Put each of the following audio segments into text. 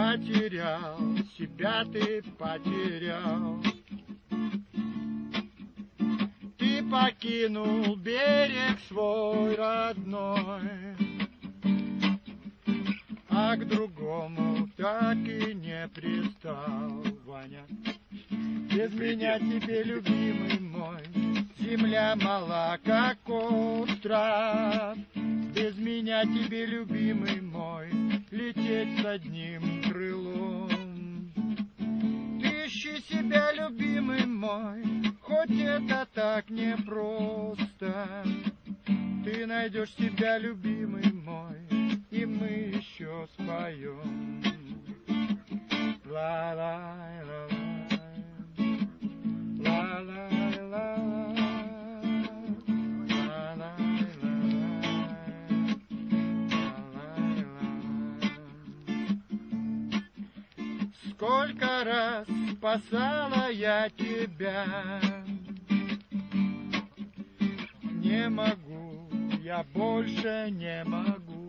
потерял, себя ты потерял. Ты покинул берег свой родной, а к другому так и не пристал, Ваня. Без меня тебе, любимый мой, земля мала, как остров. Без меня тебе, любимый мой, лететь с одним крылом. Ты ищи себя, любимый мой, хоть это так непросто. Ты найдешь себя, любимый мой, и мы еще споем. Ла-ла-ла-ла, ла-ла-ла-ла, ла-ла-ла-ла. Сколько раз спасала я тебя, не могу, я больше не могу.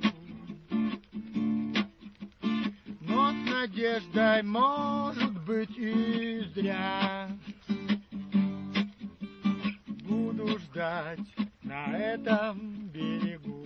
Но с надеждой, может быть, и зря буду ждать на этом берегу.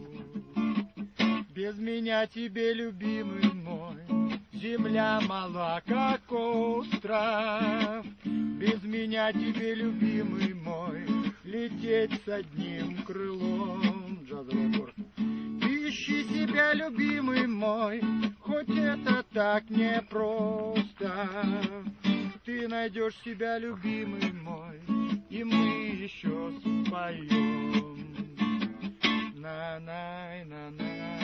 Без меня тебе, любимый мой, земля мала, как остров. Без меня тебе, любимый мой, лететь с одним крылом. Джазовый город. Ищи себя, любимый мой, хоть это так непросто. Ты найдешь себя, любимый мой, и мы еще споем. На-на-на-на.